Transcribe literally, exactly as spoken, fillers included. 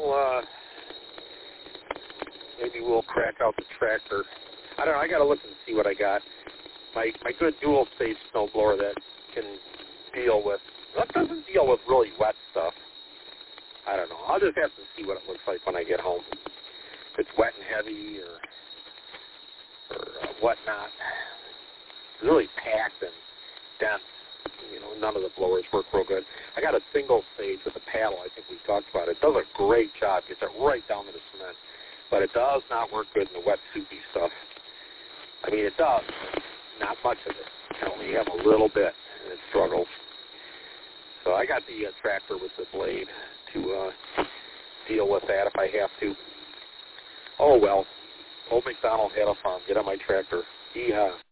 we'll uh, maybe we'll crack out the tractor. I don't know. I got to look and see what I got. My my good dual stage snowblower that can deal with that doesn't deal with really wet stuff. I don't know. I'll just have to see what it looks like when I get home. If it's wet and heavy or or uh, whatnot. It's really packed and dense. You know, none of the blowers work real good. I got a single stage with a paddle. I think we talked about it. It does a great job. Gets it right down to the cement. But it does not work good in the wet, soupy stuff. I mean, it does. Not much of it. You know, we have a little bit, and it struggles. So I got the uh, tractor with the blade to uh, deal with that if I have to. Oh, well. Old MacDonald had a farm. Get on my tractor. Yeehaw.